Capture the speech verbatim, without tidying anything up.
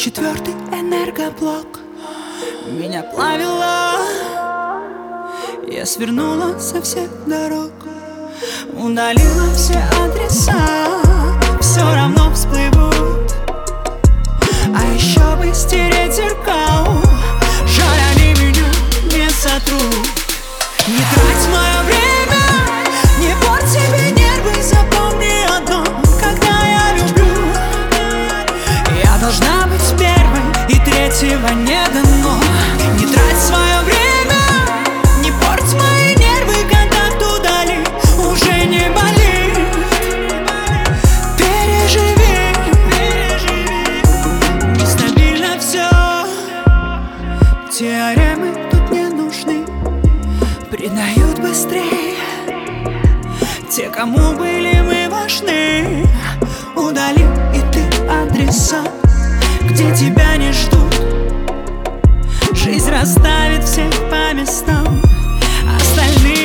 Четвертый энергоблок меня плавило. Я свернула со всех дорог, удалила все адреса, все равно всплывут. А еще бы стереть зеркал, жаль, они меня не сотрут. Не трать мое время, не порт себе нервы, запомни одно: когда я люблю, я должна быть первой, и третьего не дано. Не трать свое время, не порть мои нервы, контакт удали, уже не болит. Переживи, переживи, нестабильно все. Теоремы тут не нужны, предают быстрее те, кому были мы важны. Удали и ты адреса, где тебя не ждут. Жизнь расставит всех по местам, остальные